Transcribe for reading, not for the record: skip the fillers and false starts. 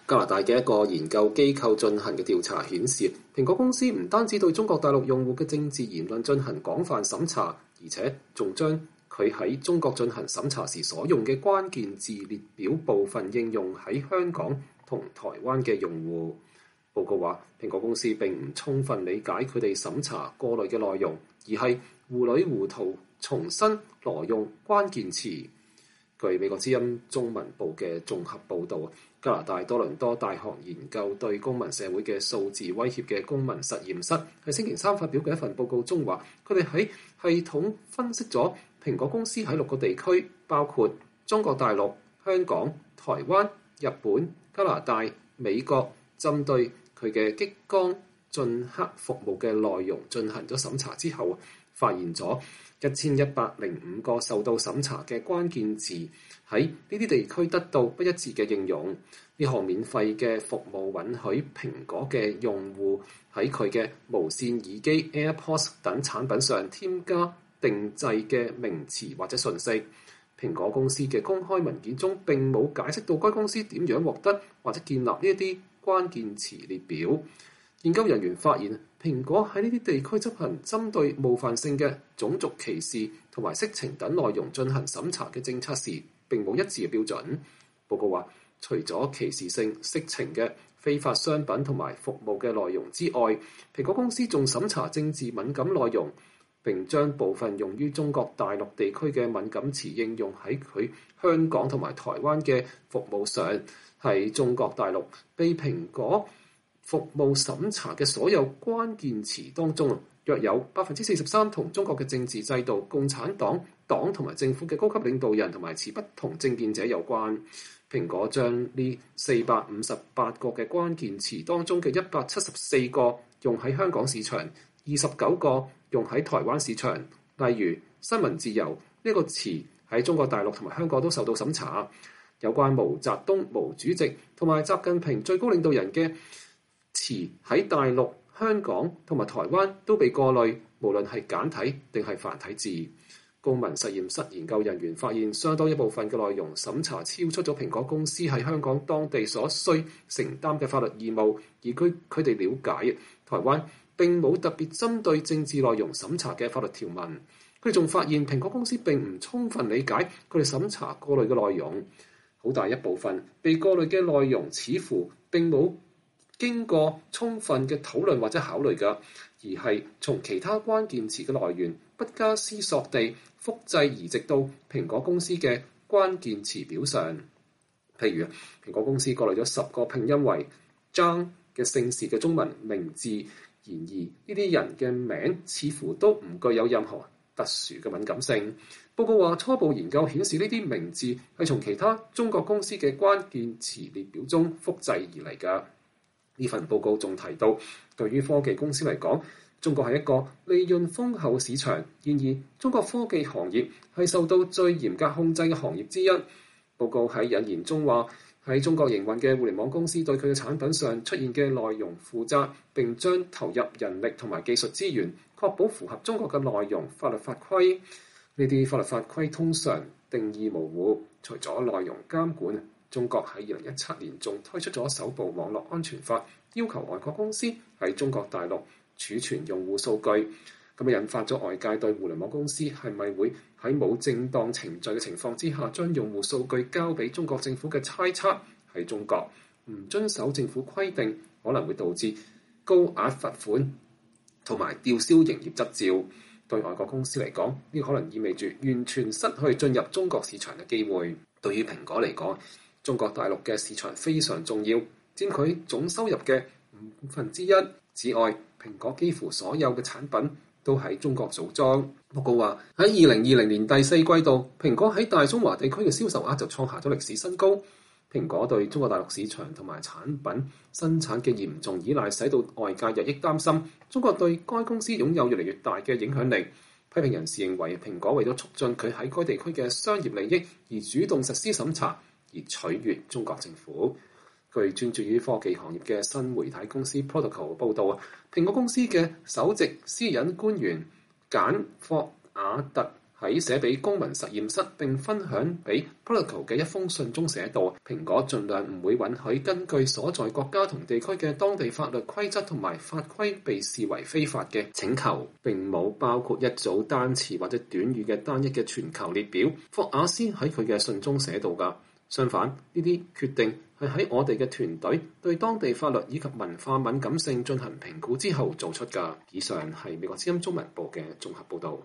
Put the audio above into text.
加拿大嘅一個研究機構進行嘅調查顯示，蘋果公司唔單止對中國大陸用戶嘅政治言論進行廣泛審查，而且仲將佢喺中國進行審查時所用嘅關鍵字列表部分應用喺香港同台灣嘅用戶。報告話，蘋果公司並唔充分理解佢哋審查過濾嘅內容，而係糊裡糊塗重新挪用關鍵詞。據美國之音中文部嘅綜合報導，加拿大多倫多大學研究對公民社會嘅數字威脅嘅公民實驗室喺星期三發表嘅一份報告中話，佢哋喺系統分析咗蘋果公司喺6個地區，包括中國大陸、香港、台灣、日本、加拿大、美國，針對佢嘅激光鐫刻服務嘅內容進行咗審查之後，發現咗1105個受到審查嘅關鍵字喺呢啲地區得到不一致嘅應用。呢項免費嘅服務允許蘋果嘅用戶喺佢嘅無線耳機 AirPods 等產品上添加定製嘅名詞或者訊息。蘋果公司嘅公開文件中並冇解釋到該公司點樣獲得或者建立呢一啲關鍵詞列表。研究人員發現，蘋果喺呢啲地區執行針對冒犯性嘅種族歧視同埋色情等內容進行審查嘅政策時，並冇一致嘅標準。報告話，除咗歧視性、色情嘅非法商品同埋服務嘅內容之外，蘋果公司仲審查政治敏感內容，並將部分用於中國大陸地區嘅敏感詞應用喺佢香港同埋台灣嘅服務上。喺中國大陸被蘋果服務審查嘅所有關鍵詞當中，約有43%同中國嘅政治制度、共產黨黨同埋政府嘅高級領導人同埋持不同政見者有關。蘋果將呢458個嘅關鍵詞當中嘅174個用喺香港市場，29個用喺台灣市場。例如新聞自由呢個詞喺中國大陸同埋香港都受到審查。有關毛澤東毛主席同埋習近平最高領導人嘅詞喺大陸、香港同埋台灣都被過濾，無論係簡體定係繁體字。公民實驗室研究人員發現，相當一部分嘅內容審查超出咗蘋果公司喺香港當地所需承擔嘅法律義務，而據佢哋了解，台灣並冇特別針對政治內容審查嘅法律條文。佢哋仲發現，蘋果公司並唔充分理解佢哋審查過濾嘅內容。好大一部分被過濾嘅內容似乎並冇經過充分嘅討論或者考慮嘅，而係從其他關鍵詞嘅來源不加思索地複製移植到蘋果公司嘅關鍵詞表上。譬如蘋果公司過濾咗10個拼音為張嘅姓氏嘅中文名字，然而呢啲人嘅名似乎都唔具有任何特殊嘅敏感性。報告話，初步研究顯示呢啲名字係從其他中國公司嘅關鍵詞列表中複製而嚟㗎。呢份報告仲提到，對於科技公司嚟講，中國係一個利潤豐厚市場。然而，中國科技行業係受到最嚴格控制嘅行業之一。報告喺引言中話，喺中國營運嘅互聯網公司對佢嘅產品上出現嘅內容負責，並將投入人力同埋技術資源，確保符合中國嘅內容法律法規。呢啲法律法規通常定義模糊，除咗內容監管，中國喺2017年仲推出咗首部網絡安全法，要求外國公司喺中國大陸儲存用戶數據，咁引發咗外界對互聯網公司係咪會喺冇正當程序嘅情況之下將用戶數據交俾中國政府嘅猜測。喺中國唔遵守政府規定，可能會導致高額罰款同埋吊銷營業執照。對外國公司嚟講，呢可能意味住完全失去進入中國市場嘅機會。對於蘋果嚟講，中國大陸嘅市場非常重要，佔佢總收入嘅1/5。此外，蘋果幾乎所有嘅產品都喺中國組裝。報告話，喺2020年第4季度，蘋果喺大中華地區嘅銷售額就創下咗歷史新高。蘋果對中國大陸市場同埋產品生產嘅嚴重依賴，使到外界日益擔心中國對該公司擁有越嚟越大嘅影響力。批評人士認為，蘋果為咗促進佢喺該地區嘅商業利益而主動實施審查，而取悅中國政府。據專注於科技行業嘅新媒體公司 Protocol 報導，蘋果公司嘅首席私隱官員簡霍瓦特喺寫俾公民實驗室並分享俾 Politico 嘅一封信中寫道，蘋果盡量唔會允許根據所在國家同地區嘅當地法律規則同埋法規被視為非法嘅請求，並冇包括一組單詞或者短語嘅單一嘅全球列表。霍亞斯喺佢嘅信中寫道㗎。相反，呢啲決定係喺我哋嘅團隊對當地法律以及文化敏感性進行評估之後做出㗎。以上係美國之音中文部嘅綜合報導。